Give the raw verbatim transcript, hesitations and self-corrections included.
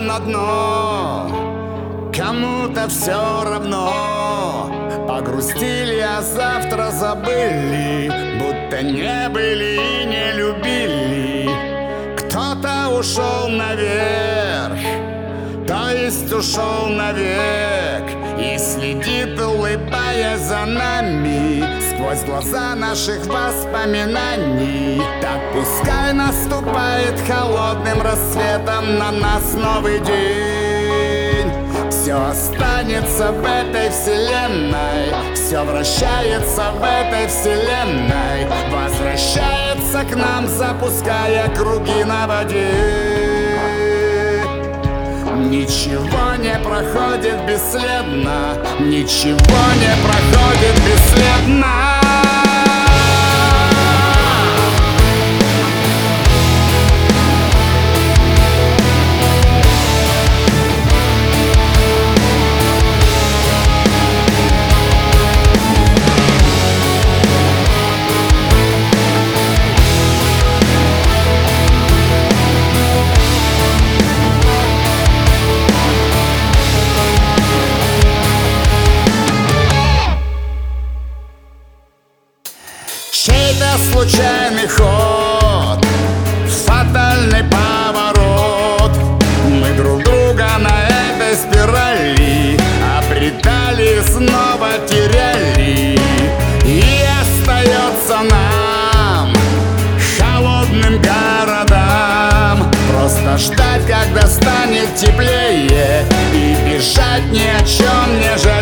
на дно, кому-то все равно. Погрустили, а завтра забыли, будто не были и не любили. Кто-то ушел наверх, то есть ушел навек, и следит, улыбаясь за нами, сквозь глаза наших воспоминаний. Так пускай наступает холодным рассветом на нас новый день. Все останется в этой вселенной, все вращается в этой вселенной, возвращается к нам, запуская круги на воде. Ничего не проходит бесследно, ничего не проходит бесследно. Чей-то случайный ход, фатальный поворот. Мы друг друга на этой спирали обретали, снова теряли. И остается нам, холодным городам, просто ждать, когда станет теплее, и бежать ни о чем не жалея.